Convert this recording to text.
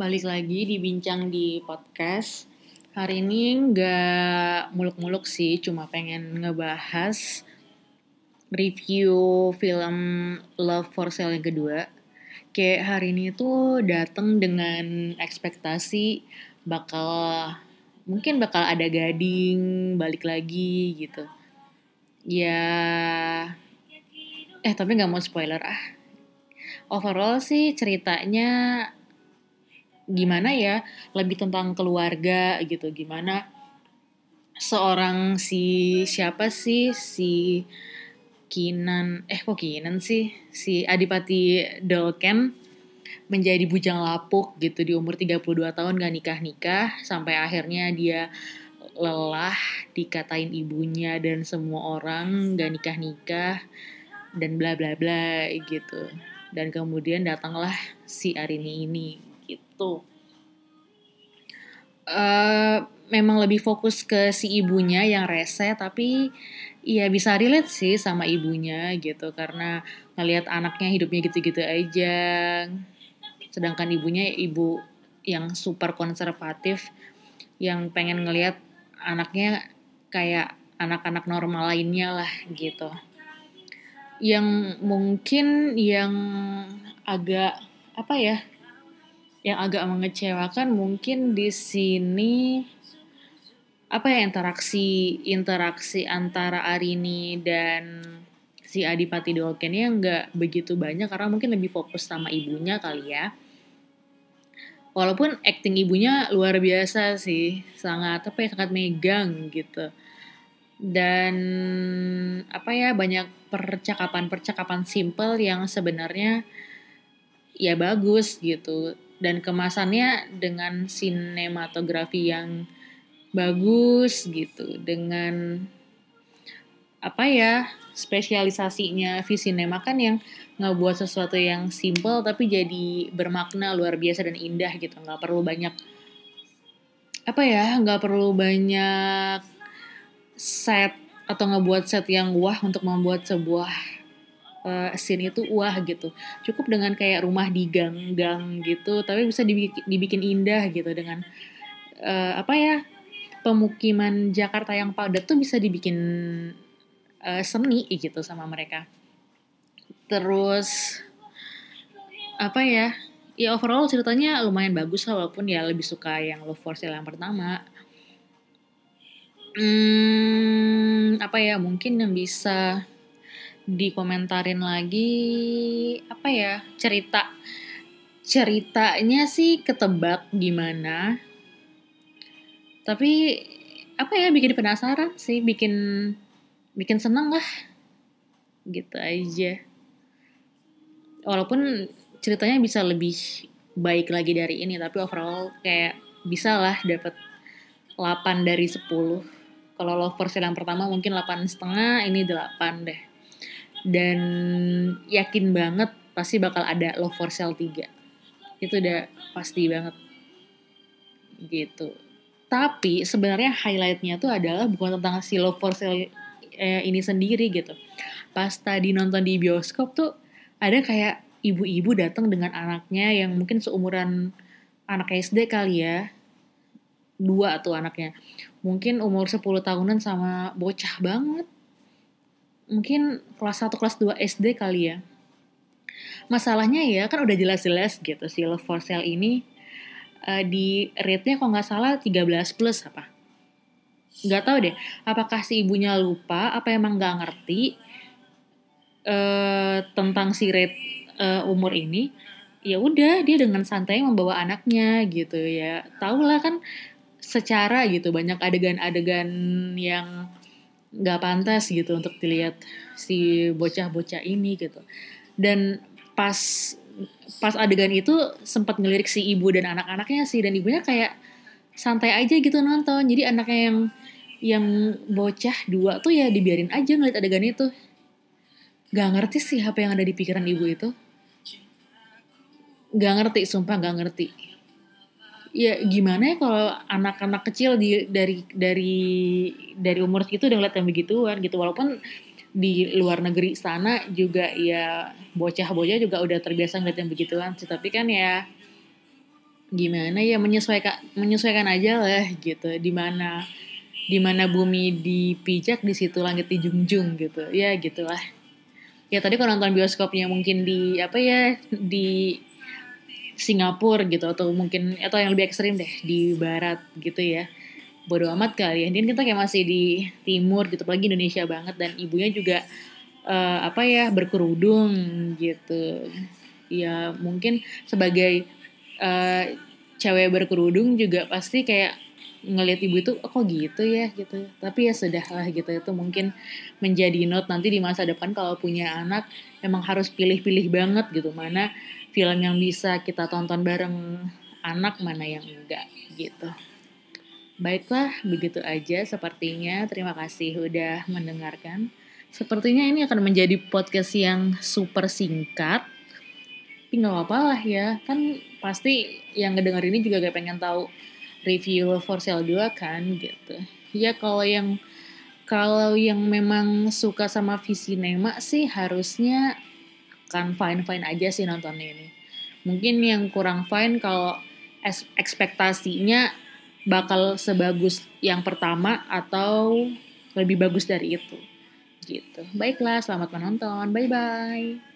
Balik lagi di Bincang di Podcast. Hari ini nggak muluk-muluk sih, cuma pengen ngebahas review film Love for Sale yang kedua. Kayak hari ini tuh dateng dengan ekspektasi bakal mungkin bakal ada Gading balik lagi gitu. Ya, tapi nggak mau spoiler ah. Overall sih ceritanya gimana ya, lebih tentang keluarga gitu, gimana seorang siapa sih si Kinan sih, si Adipati Dolken menjadi bujang lapuk gitu di umur 32 tahun gak nikah-nikah sampai akhirnya dia lelah dikatain ibunya dan semua orang gak nikah-nikah dan bla bla bla gitu. Dan kemudian datanglah si Arini ini gitu. Memang lebih fokus ke si ibunya yang rese, tapi ya bisa relate sih sama ibunya gitu karena ngelihat anaknya hidupnya gitu-gitu aja, sedangkan ibunya ibu yang super konservatif yang pengen ngelihat anaknya kayak anak-anak normal lainnya lah gitu. Yang mungkin yang agak apa ya, yang agak mengecewakan mungkin di sini apa ya, interaksi antara Arini dan si Adipati Dolken ya nggak begitu banyak karena mungkin lebih fokus sama ibunya kali ya. Walaupun acting ibunya luar biasa sih, sangat megang gitu. Dan banyak percakapan simple yang sebenarnya ya bagus gitu. Dan kemasannya dengan sinematografi yang bagus gitu, dengan spesialisasinya Visinema kan yang ngebuat sesuatu yang simple tapi jadi bermakna luar biasa dan indah gitu. Nggak perlu banyak set atau ngebuat set yang wah untuk membuat sebuah scene itu wah gitu. Cukup dengan kayak rumah di gang-gang gitu tapi bisa dibikin indah gitu dengan pemukiman Jakarta yang padat tuh bisa dibikin seni gitu sama mereka. Terus ya overall ceritanya lumayan bagus lah, walaupun ya lebih suka yang Love for Sale yang pertama. Mungkin yang bisa dikomentarin lagi ceritanya sih ketebak gimana, tapi bikin penasaran sih, bikin seneng lah gitu aja. Walaupun ceritanya bisa lebih baik lagi dari ini, tapi overall kayak bisa lah dapet 8 dari 10. Kalau Love for Sale yang pertama mungkin 8,5, ini 8 deh. Dan yakin banget pasti bakal ada Love for Sale 3. Itu udah pasti banget gitu. Tapi sebenarnya highlightnya tuh adalah bukan tentang si Love for Sale ini sendiri gitu. Pas tadi nonton di bioskop tuh ada kayak ibu-ibu datang dengan anaknya yang mungkin seumuran anak SD kali ya. 2 tuh anaknya. Mungkin umur 10 tahunan sama bocah banget. Mungkin kelas 1, kelas 2 SD kali ya. Masalahnya ya kan udah jelas-jelas gitu si Love for Sale ini di rate-nya kalau nggak salah 13 plus apa. Nggak tahu deh, apakah si ibunya lupa, apa emang nggak ngerti tentang si rate umur ini. Ya udah dia dengan santai membawa anaknya gitu ya. Tahu lah kan secara gitu banyak adegan-adegan yang nggak pantas gitu untuk dilihat si bocah-bocah ini gitu. Dan pas adegan itu sempat ngelirik si ibu dan anak-anaknya sih, dan ibunya kayak santai aja gitu nonton. Jadi anaknya yang bocah 2 tuh ya dibiarin aja ngeliat adegan itu. Gak ngerti sih apa yang ada di pikiran ibu itu. Gak ngerti, sumpah gak ngerti. Ya gimana ya kalau anak-anak kecil dari umur segitu udah ngeliat yang begituan gitu. Walaupun di luar negeri sana juga ya bocah-bocah juga udah terbiasa ngeliat yang begituan sih. Tapi kan ya gimana ya, menyesuaikan aja lah gitu, di mana bumi dipijak di situ langit dijunjung gitu ya, gitulah. Ya tadi kalau nonton bioskopnya mungkin di apa ya, di Singapura gitu, atau mungkin atau yang lebih ekstrim deh di barat gitu ya, bodo amat kali ya. Ini kita kayak masih di timur gitu, apalagi Indonesia banget, dan ibunya juga apa ya, berkerudung gitu. Ya mungkin sebagai eh, cewek berkerudung juga pasti kayak ngelihat ibu itu, oh kok gitu ya gitu. Tapi ya sudah lah gitu, itu mungkin menjadi note nanti di masa depan kalau punya anak, emang harus pilih-pilih banget gitu, mana film yang bisa kita tonton bareng anak, mana yang enggak gitu. Baiklah, begitu aja sepertinya. Terima kasih udah mendengarkan. Sepertinya ini akan menjadi podcast yang super singkat, tapi nggak apa-apa lah ya. Kan pasti yang ngedenger ini juga gak pengen tahu review For Sale 2 kan gitu. Ya kalau yang memang suka sama Visinema sih harusnya kan fine-fine aja sih nonton ini. Mungkin yang kurang fine kalau ekspektasinya bakal sebagus yang pertama atau lebih bagus dari itu. Gitu. Baiklah, selamat menonton. Bye-bye.